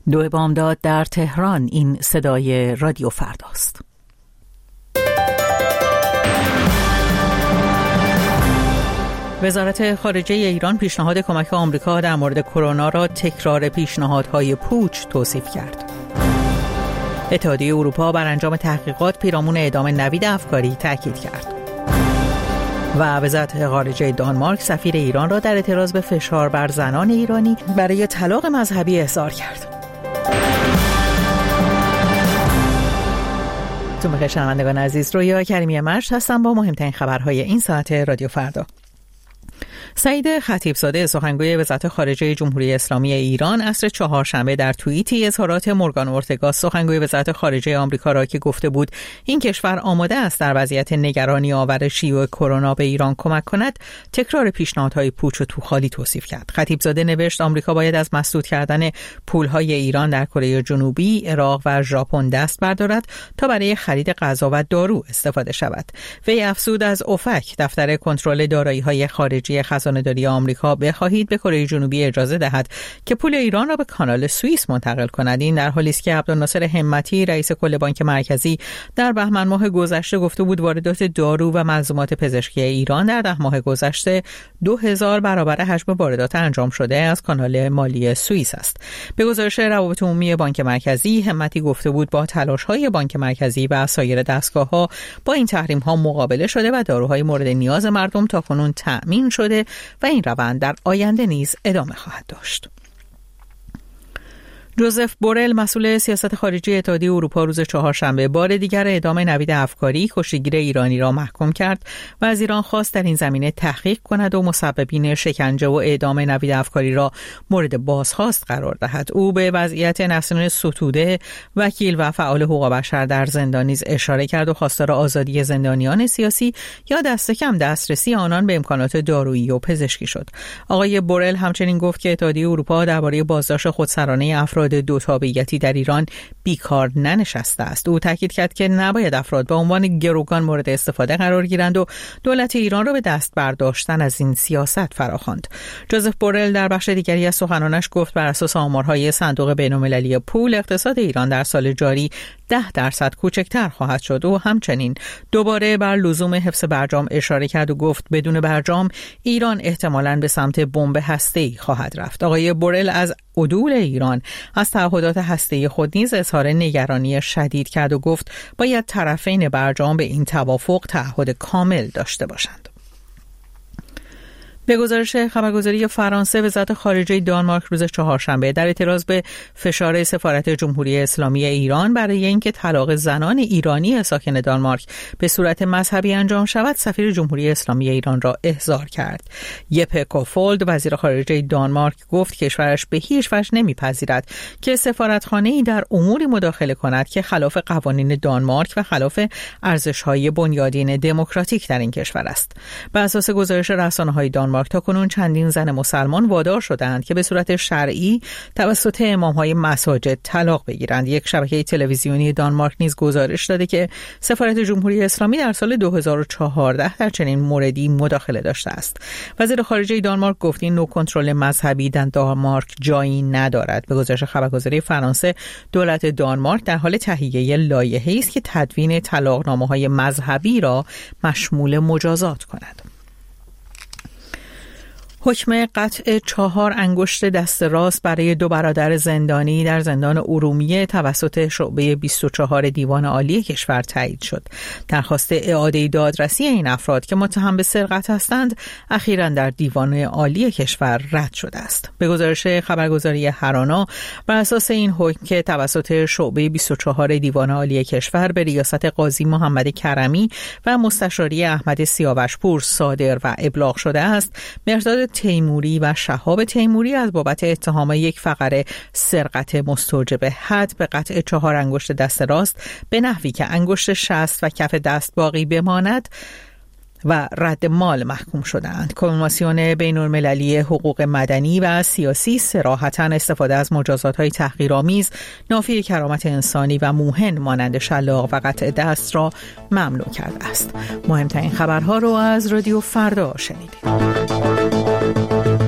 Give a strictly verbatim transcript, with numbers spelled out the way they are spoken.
دو بامداد در تهران. این صدای رادیو فرداست. وزارت خارجه ایران پیشنهاد کمک آمریکا در مورد کرونا را تکرار پیشنهادهای پوچ توصیف کرد. اتحادیه اروپا بر انجام تحقیقات پیرامون اعدام نوید افکاری تاکید کرد. و وزارت خارجه دانمارک سفیر ایران را در اعتراض به فشار بر زنان ایرانی برای طلاق مذهبی احضار کرد. تو بخیر شنوندگان عزیز، رویا کریمی مرشد هستم با مهمترین خبرهای این ساعت رادیو فردا. سعید خطیبزاده سخنگوی وزارت خارجه جمهوری اسلامی ایران عصر چهارشنبه در توییتی اظهارات مورگان اورتگا سخنگوی وزارت خارجه آمریکا را که گفته بود این کشور آماده است در وضعیت نگرانی آور شیوع کرونا به ایران کمک کند، تکرار پیشنهادهای پوچ و توخالی توصیف کرد. خطیبزاده نوشت آمریکا باید از مسدود کردن پولهای ایران در کره جنوبی، عراق و ژاپن دست بردارد تا برای خرید غذا و دارو استفاده شود. وی افزود از اوفک دفتر کنترل دارایی‌های خارجی خزانه‌داری آمریکا بخواهید به کره جنوبی اجازه دهد که پول ایران را به کانال سوئیس منتقل کند. این در حالی است که عبدالناصر همتی رئیس کل بانک مرکزی در بهمن ماه گذشته گفته بود واردات دارو و ملزومات پزشکی ایران در ده ماه گذشته دو هزار برابر حجم واردات انجام شده از کانال مالی سوئیس است. به گزارش روابط عمومی بانک مرکزی، همتی گفته بود با تلاش‌های بانک مرکزی و سایر دستگاه‌ها با این تحریم‌ها مقابله شده و داروهای مورد نیاز مردم تاکنون تأمین شده و این روند در آینده نیز ادامه خواهد داشت. جوزف بورل مسئول سیاست خارجی اتحادیه اروپا روز چهارشنبه بار دیگر اعدام نوید افکاری کشتیگیر ایرانی را محکوم کرد و از ایران خواست در این زمینه تحقیق کند و مسببین شکنجه و اعدام نوید افکاری را مورد بازخواست قرار دهد. او به وضعیت نسرین ستوده، وکیل و فعال حقوق بشر در زندان نیز اشاره کرد و خواستار آزادی زندانیان سیاسی یا دست کم دسترسی آنان به امکانات دارویی و پزشکی شد. آقای بورل همچنین گفت که اتحادیه اروپا درباره بازداشت خودسرانه افراد دو تابعیتی در ایران بیکار ننشسته است. او تاکید کرد که نباید افراد به عنوان گروگان مورد استفاده قرار گیرند و دولت ایران را به دست برداشتن از این سیاست فراخواند. جوزف بورل در بخش دیگری از سخنانش گفت بر اساس آمارهای صندوق بین‌المللی پول اقتصاد ایران در سال جاری ده درصد کوچکتر خواهد شد و همچنین دوباره بر لزوم حفظ برجام اشاره کرد و گفت بدون برجام ایران احتمالاً به سمت بمب هسته‌ای خواهد رفت. آقای بورل از عدول ایران از تعهدات هسته‌ای خود نیز اظهار نگرانی شدید کرد و گفت باید طرفین برجام به این توافق تعهد کامل داشته باشند. به گزارش خبرگزاری فرانسه، وزارت خارجه دانمارک روز چهارشنبه در اعتراض به فشار سفارت جمهوری اسلامی ایران برای اینکه طلاق زنان ایرانی ساکن دانمارک به صورت مذهبی انجام شود، سفیر جمهوری اسلامی ایران را احضار کرد. یپه کوفولد وزیر خارجه دانمارک گفت کشورش به هیچ وجه نمیپذیرد که سفارتخانه‌ای در اموری مداخله کند که خلاف قوانین دانمارک و خلاف ارزش‌های بنیادین دموکراتیک در این کشور است. بر اساس گزارش رسانه‌های دانمارک تا کنون چندین زن مسلمان وادار شدند که به صورت شرعی توسط امام‌های مساجد طلاق بگیرند. یک شبکه تلویزیونی دانمارک نیز گزارش داده که سفارت جمهوری اسلامی در سال دو هزار و چهارده در چنین موردی مداخله داشته است. وزیر خارجه دانمارک گفت این نوع کنترل مذهبی در دانمارک جایی ندارد. به گزارش خبرگزاری فرانسه، دولت دانمارک در حال تهیه لایحه‌ای است که تدوین طلاقنامه‌های مذهبی را مشمول مجازات کند. حکم قطع چهار انگشت دست راست برای دو برادر زندانی در زندان ارومیه توسط شعبه بیست و چهار دیوان عالی کشور تایید شد. درخواست اعاده دادرسی این افراد که متهم به سرقت هستند اخیراً در دیوان عالی کشور رد شده است. به گزارش خبرگزاری هرانا، بر اساس این حکم که توسط شعبه بیست و چهار دیوان عالی کشور به ریاست قاضی محمد کرمی و مستشاری احمد سیاوشپور صادر و ابلاغ شده است، مرداد تیموری و شهاب تیموری از بابت اتهام یک فقره سرقت مستوجب حد به قطع چهار انگشت دست راست به نحوی که انگشت شست و کف دست باقی بماند و رد مال محکوم شدند. کمیسیون بین‌المللی حقوق مدنی و سیاسی صراحتاً استفاده از مجازات‌های تحقیرآمیز نافی کرامت انسانی و موهن مانند شلاق و قطع دست را ممنوع کرده است. مهمترین خبرها رو از رادیو فردا شنیدید.